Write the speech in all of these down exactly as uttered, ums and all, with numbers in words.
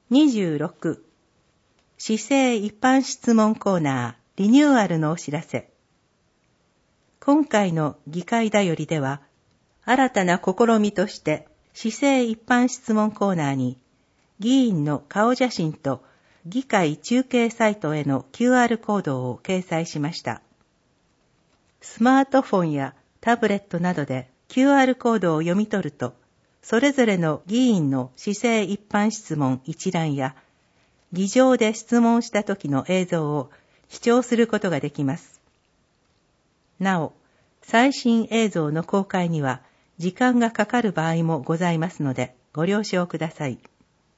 にじゅうろく、市政一般質問コーナーリニューアルのお知らせ。今回の議会だよりでは、新たな試みとして市政一般質問コーナーに議員の顔写真と議会中継サイトへの キューアール コードを掲載しました。スマートフォンやタブレットなどで キューアール コードを読み取ると、それぞれの議員の市政一般質問一覧や、議場で質問した時の映像を視聴することができます。なお、最新映像の公開には時間がかかる場合もございますので、ご了承ください。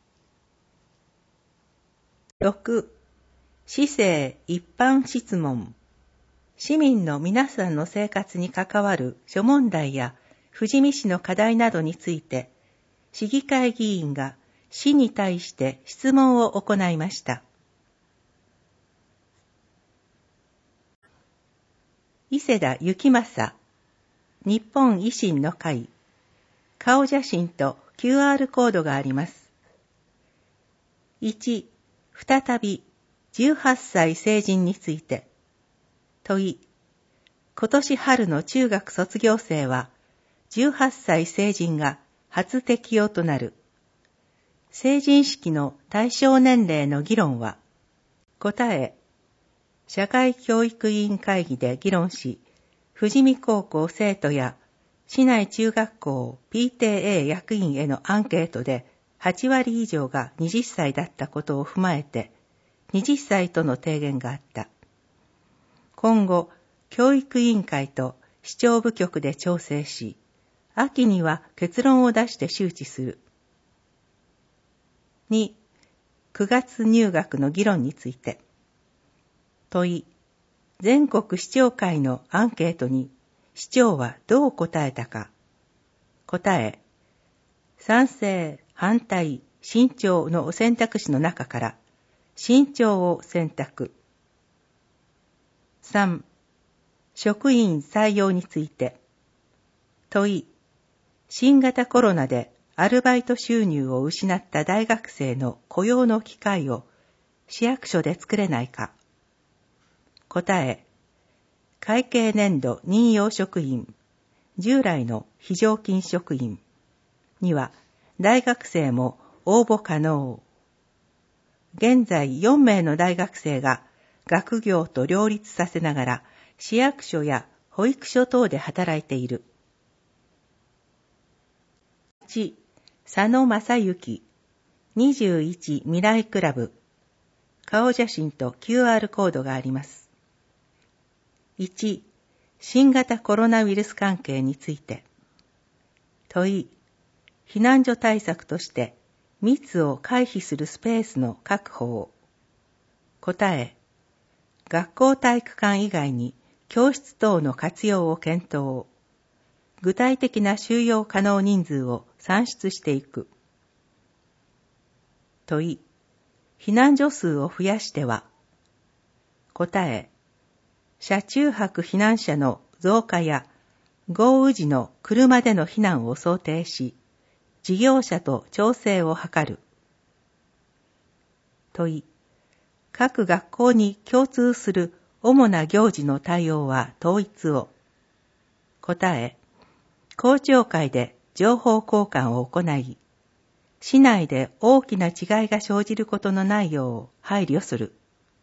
ろく、市政一般質問。市民の皆さんの生活に関わる諸問題や富士見市の課題などについて、市議会議員が市に対して質問を行いました。伊勢田幸正、日本維新の会、顔写真と キューアール コードがあります。いち、再びじゅうはっさい成人について。問い、今年春の中学卒業生はじゅうはっさい成人が初適用となる。成人式の対象年齢の議論は、答え、社会教育委員会議で議論し、富士見高校生徒や市内中学校 ピーティーエー 役員へのアンケートではちわり以上がはたちだったことを踏まえて、はたちとの提言があった。今後、教育委員会と市長部局で調整し、秋には結論を出して周知する。に、くがつ入学の議論について。問い、全国市長会のアンケートに市長はどう答えたか。答え、賛成、反対、慎重の選択肢の中から慎重を選択。さん、職員採用について。問い、新型コロナでアルバイト収入を失った大学生の雇用の機会を市役所で作れないか。答え、会計年度任用職員、従来の非常勤職員には大学生も応募可能。現在よんめいの大学生が学業と両立させながら市役所や保育所等で働いている。いち、佐野正幸、にじゅういち未来クラブ、顔写真と キューアール コードがあります。いち、新型コロナウイルス関係について。問い、避難所対策として密を回避するスペースの確保を。答え、学校体育館以外に教室等の活用を検討。具体的な収容可能人数を算出していく。問い、避難所数を増やしては。答え、車中泊避難者の増加や豪雨時の車での避難を想定し、事業者と調整を図る。問い、各学校に共通する主な行事の対応は統一を。答え、校長会で情報交換を行い、市内で大きな違いが生じることのないよう配慮する。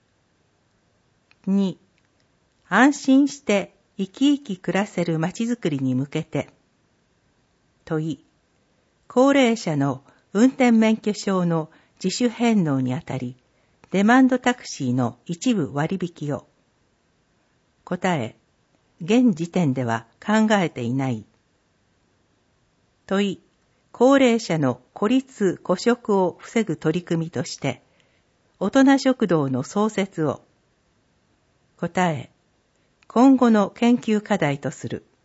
に、安心して生き生き暮らせるまちづくりに向けて。問い、高齢者の運転免許証の自主返納にあたり、デマンドタクシーの一部割引を。答え、現時点では考えていない。問い、高齢者の孤立・孤食を防ぐ取り組みとして、大人食堂の創設を。答え、今後の研究課題とする。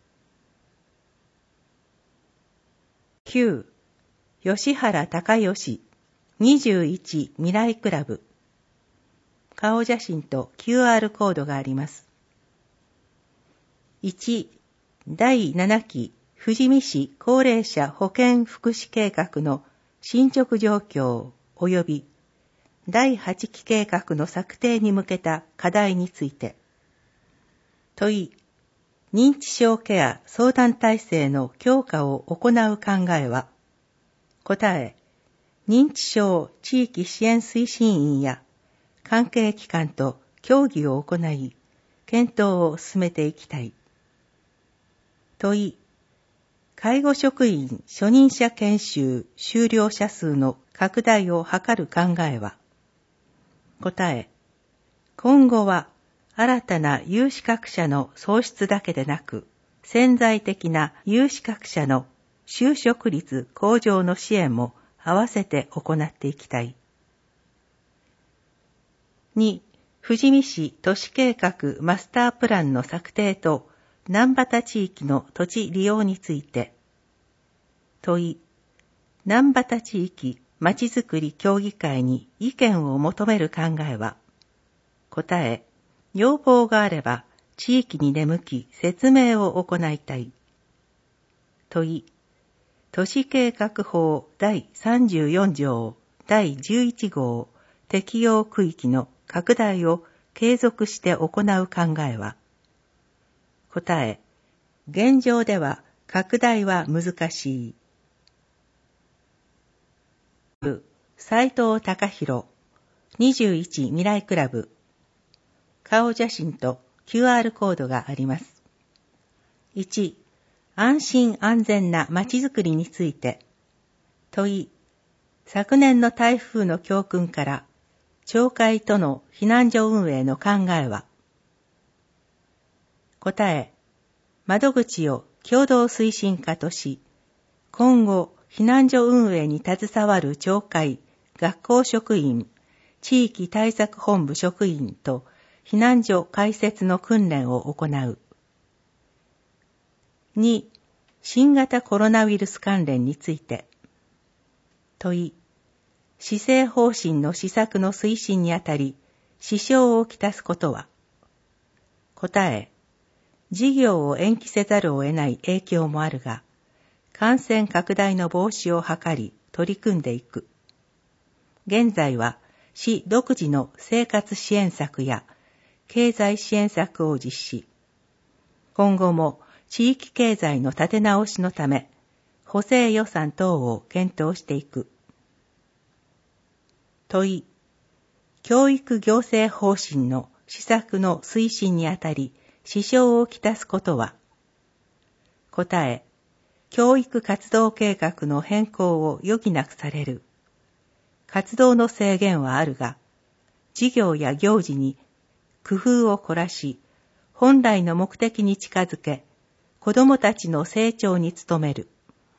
きゅう、吉原隆義、にじゅういち未来クラブ。顔写真と キューアール コードがあります。いち、だいななき富士見市高齢者保健福祉計画の進捗状況及びだいはちき計画の策定に向けた課題について。問い、認知症ケア相談体制の強化を行う考えは。答え、認知症地域支援推進員や関係機関と協議を行い、検討を進めていきたい。問い、介護職員初任者研修修了者数の拡大を図る考えは。答え、今後は新たな有資格者の創出だけでなく、潜在的な有資格者の就職率向上の支援も合わせて行っていきたい。に、富士見市都市計画マスタープランの策定と南畑地域の土地利用について。問い、南畑地域まちづくり協議会に意見を求める考えは。答え、要望があれば地域に出向き説明を行いたい。問い、都市計画法だいさんじゅうよん条だいじゅういち号適用区域の拡大を継続して行う考えは。答え、現状では拡大は難しい。斉藤隆弘にじゅういち未来クラブ。顔写真と キューアール コードがあります。いち、安心安全なまちづくりについて。問い、昨年の台風の教訓から町会との避難所運営の考えは。答え、窓口を共同推進課とし、今後避難所運営に携わる町会、学校職員、地域対策本部職員と避難所開設の訓練を行う。に、新型コロナウイルス関連について。問い、施政方針の施策の推進にあたり、支障をきたすことは。答え、事業を延期せざるを得ない影響もあるが、感染拡大の防止を図り取り組んでいく。現在は市独自の生活支援策や経済支援策を実施。今後も地域経済の立て直しのため、補正予算等を検討していく。問い、教育行政方針の施策の推進にあたり、支障をきたすことは。答え、教育活動計画の変更を余儀なくされる。活動の制限はあるが、事業や行事に工夫を凝らし、本来の目的に近づけ、子どもたちの成長に努める。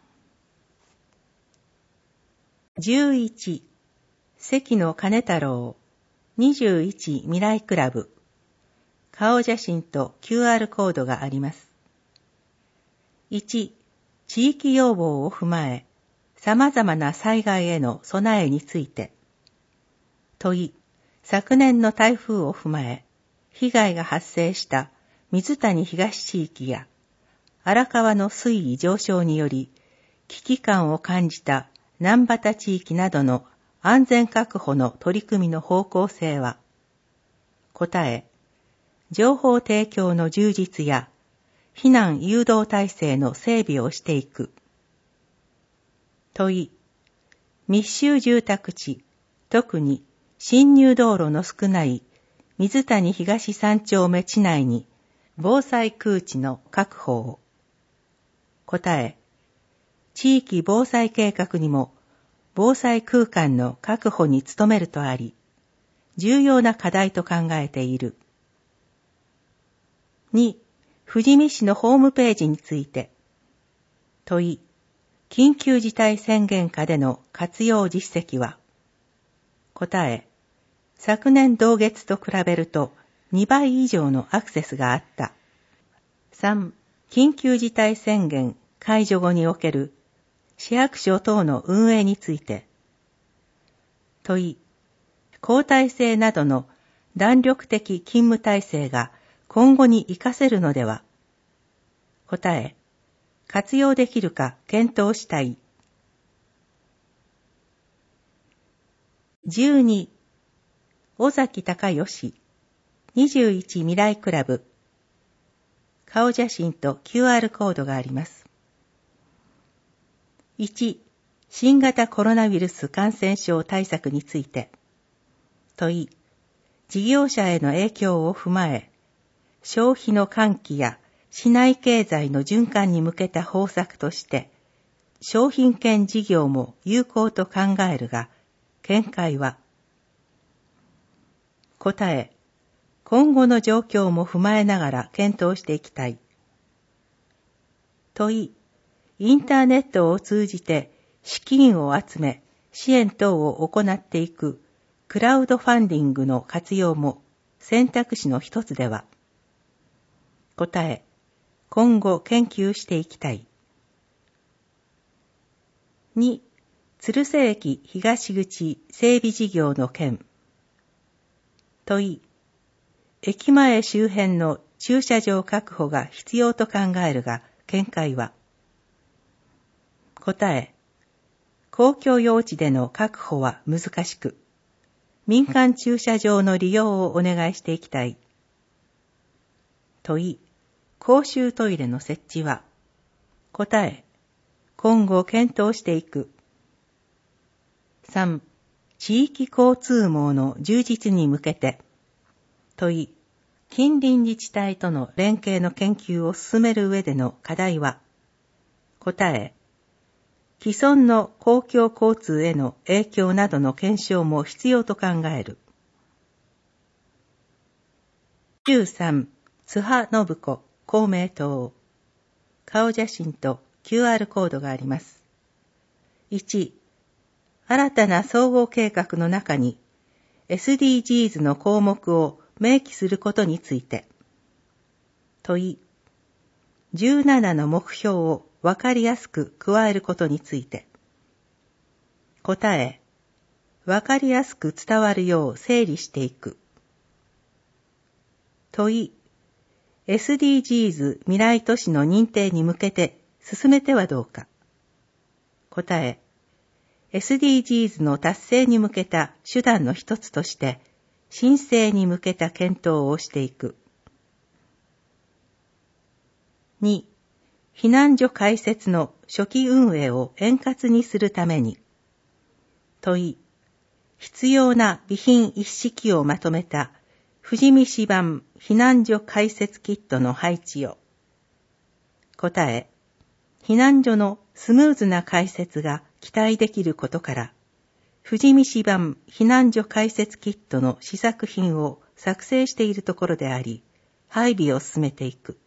じゅういち、関野金太郎、にじゅういち未来クラブ。顔写真と キューアール コードがあります。いち、地域要望を踏まえ、様々な災害への備えについて。問い、昨年の台風を踏まえ、被害が発生した水谷東地域や荒川の水位上昇により危機感を感じた南畑地域などの安全確保の取り組みの方向性は。答え、情報提供の充実や避難誘導体制の整備をしていく。問い、密集住宅地、特に進入道路の少ない水谷東三丁目地内に防災空地の確保を。答え、地域防災計画にも防災空間の確保に努めるとあり、重要な課題と考えている。に、富士見市のホームページについて。問い、緊急事態宣言下での活用実績は。答え、昨年同月と比べるとにばい以上のアクセスがあった。さん、緊急事態宣言解除後における市役所等の運営について。問い、交代制などの弾力的勤務体制が今後に活かせるのでは。答え、活用できるか検討したい。じゅうに、 尾崎隆義、にじゅういち未来クラブ。顔写真と キューアール コードがあります。いち、新型コロナウイルス感染症対策について。問い、事業者への影響を踏まえ、消費の喚起や市内経済の循環に向けた方策として、商品券事業も有効と考えるが、見解は。答え、今後の状況も踏まえながら検討していきたい。問い、インターネットを通じて資金を集め、支援等を行っていくクラウドファンディングの活用も選択肢の一つでは。答え、今後研究していきたい。に、鶴瀬駅東口整備事業の件。問い、駅前周辺の駐車場確保が必要と考えるが、見解は。答え、公共用地での確保は難しく、民間駐車場の利用をお願いしていきたい。問い、公衆トイレの設置は。答え、今後検討していく。さん、地域交通網の充実に向けて。問い、近隣自治体との連携の研究を進める上での課題は。答え、既存の公共交通への影響などの検証も必要と考える。じゅうさん、津波信子、公明党。顔写真と キューアール コードがあります。いち、新たな総合計画の中に エスディージーズ の項目を明記することについて。問い、じゅうななの目標をわかりやすく加えることについて。答え、わかりやすく伝わるよう整理していく。問い、エスディージーズ 未来都市の認定に向けて進めてはどうか。答え、エスディージーズ の達成に向けた手段の一つとして、申請に向けた検討をしていく。に、避難所開設の初期運営を円滑にするために。問い、必要な備品一式をまとめた富士見市版避難所開設キットの配置を。答え、避難所のスムーズな開設が期待できることから、富士見市版避難所開設キットの試作品を作成しているところであり、配備を進めていく。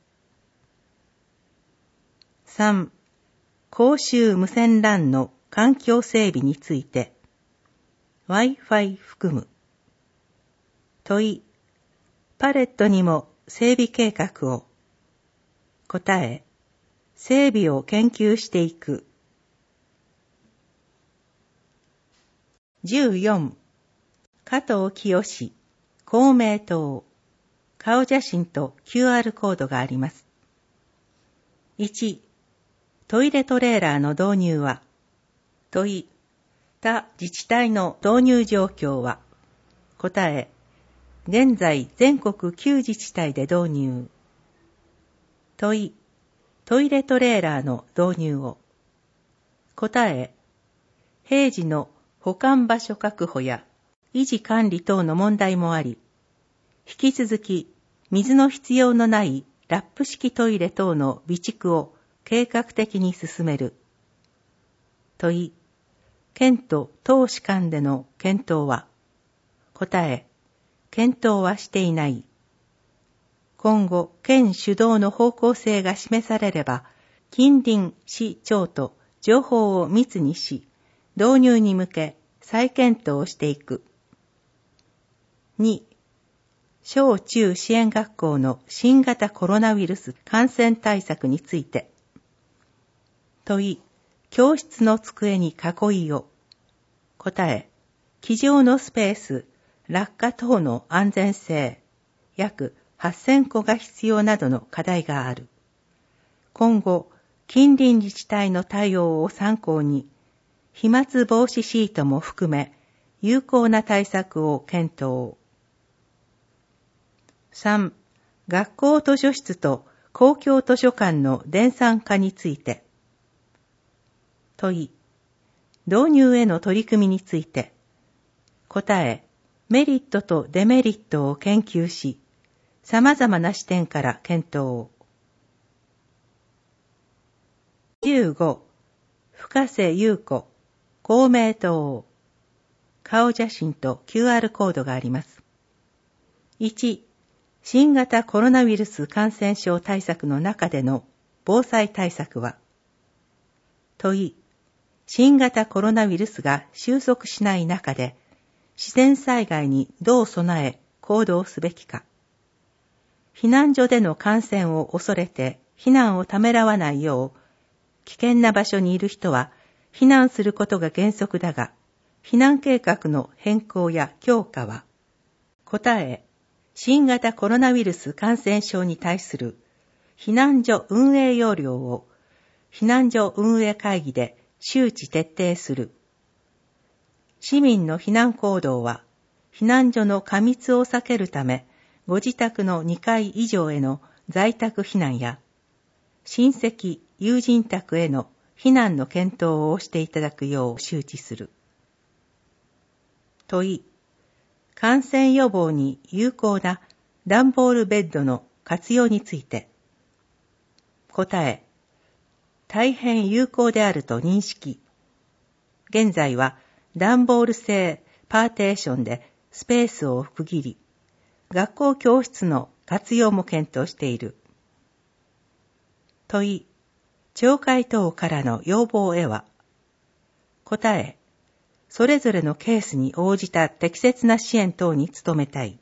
さん、公衆無線 ラン の環境整備について。Wi-Fi 含む。問い、パレットにも整備計画を。答え、整備を研究していく。じゅうよん、加藤清、公明党。顔写真と キューアール コードがあります。いち、トイレトレーラーの導入は。問い、他自治体の導入状況は。答え、現在全国きゅう自治体で導入。問い、トイレトレーラーの導入を。答え、平時の保管場所確保や維持管理等の問題もあり、引き続き水の必要のないラップ式トイレ等の備蓄を計画的に進める。問い、県と当市間での検討は。答え、検討はしていない。今後、県主導の方向性が示されれば、近隣市町と情報を密にし、導入に向け再検討をしていく。に、小中支援学校の新型コロナウイルス感染対策について。問い、教室の机に囲いを。答え、机上のスペース、落下等の安全性、約はっせんこが必要などの課題がある。今後、近隣自治体の対応を参考に、飛沫防止シートも含め、有効な対策を検討。 さん、学校図書室と公共図書館の電算化について。問い、導入への取り組みについて。答え、メリットとデメリットを研究し、様々な視点から検討を。じゅうご、深瀬優子、公明党。顔写真と キューアール コードがあります。いち、新型コロナウイルス感染症対策の中での防災対策は。問い、新型コロナウイルスが収束しない中で、自然災害にどう備え行動すべきか。避難所での感染を恐れて避難をためらわないよう、危険な場所にいる人は避難することが原則だが、避難計画の変更や強化は。答え、新型コロナウイルス感染症に対する避難所運営要領を避難所運営会議で周知徹底する。市民の避難行動は、避難所の過密を避けるため、ご自宅のにかい以上への在宅避難や、親戚、友人宅への避難の検討をしていただくよう周知する。問い、感染予防に有効な段ボールベッドの活用について。答え、大変有効であると認識。現在は段ボール製パーテーションでスペースを区切り、学校教室の活用も検討している。問い、町会等からの要望へは。答え、それぞれのケースに応じた適切な支援等に努めたい。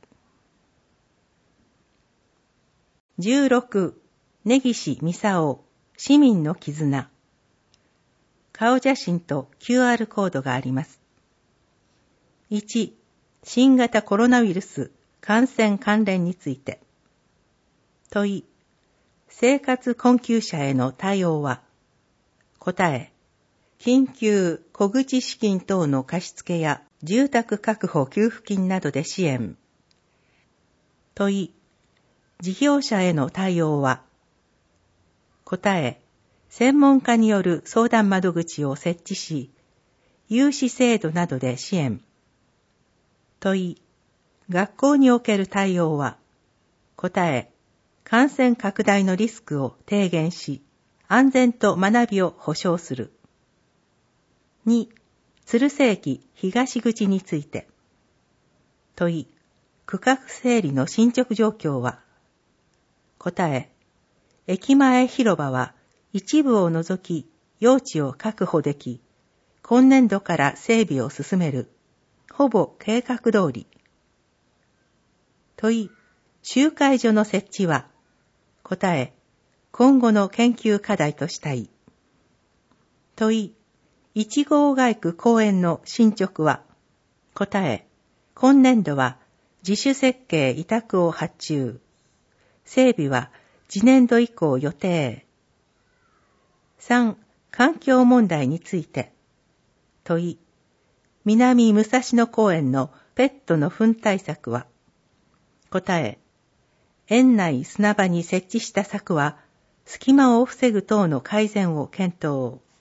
じゅうろく、根岸美沙夫、市民の絆。顔写真と キューアール コードがあります。いち、新型コロナウイルス感染関連について。問い、生活困窮者への対応は。答え、緊急小口資金等の貸付や住宅確保給付金などで支援。問い、事業者への対応は。答え、専門家による相談窓口を設置し、融資制度などで支援。問い、学校における対応は。答え、感染拡大のリスクを低減し、安全と学びを保障する。に、鶴瀬駅東口について。問い、区画整理の進捗状況は。答え、駅前広場は一部を除き用地を確保でき、今年度から整備を進める。ほぼ計画通り。問い、集会所の設置は。答え、今後の研究課題としたい。問い、一号街区公園の進捗は。答え、今年度は自主設計委託を発注。整備は次年度以降予定。さん、環境問題について。問い、南武蔵野公園のペットの糞対策は。答え、園内砂場に設置した柵は隙間を防ぐ等の改善を検討。